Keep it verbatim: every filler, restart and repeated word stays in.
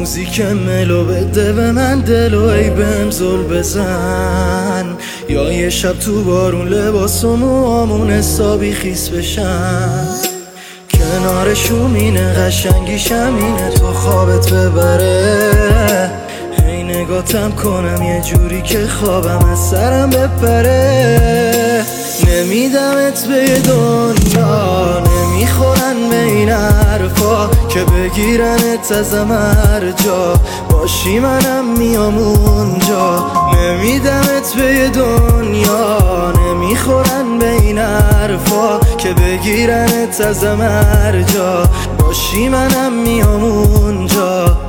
موزیک ملو بده به من دلو، ای بهم زل بزن. یا یه شب تو بارون لباس و موامون حسابی خیس بشن. کنار شومینه قشنگیش همینه تو خوابت ببره. هی نگاتم کنم یه جوری که خوابم از سرم بپره. نمیدمت به دنیا، نمیخورن به این حرفا که بگیرنت ازم هر جا باشی منم میام اونجا. نمیدمت به دنیا، نمیخورن به این حرفا که بگیرنت ازم هر جا باشی منم میام اونجا.